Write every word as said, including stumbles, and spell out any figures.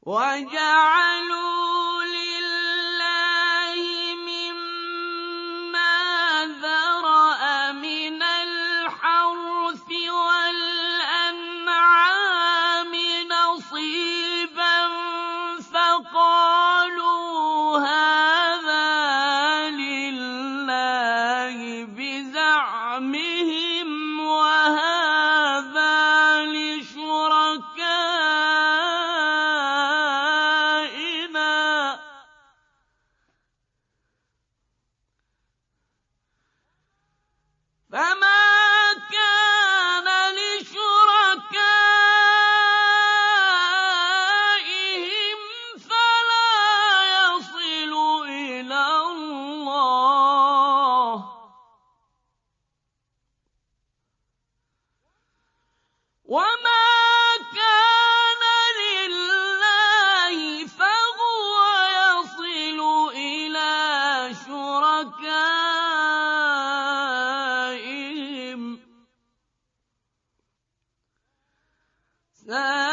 وَجَعَلُوا لِلَّهِ مِمَّا ذَرَأَ مِنَ الْحَرْثِ وَالْأَنْعَامِ نَصِيبًا فَقَالُوا هَٰذَا لِلَّهِ بِزَعْمِهِمْ وَهَٰذَا لِشُرَكَائِنَا ۖ فَمَا كَانَ لِشُرَكَائِهِمْ فَلَا يَصِلُ إِلَى اللَّهِ ۖ وَمَا كَانَ لِلَّهِ فَهُوَ يَصِلُ إِلَىٰ شُرَكَائِهِمْ ۗ سَاءَ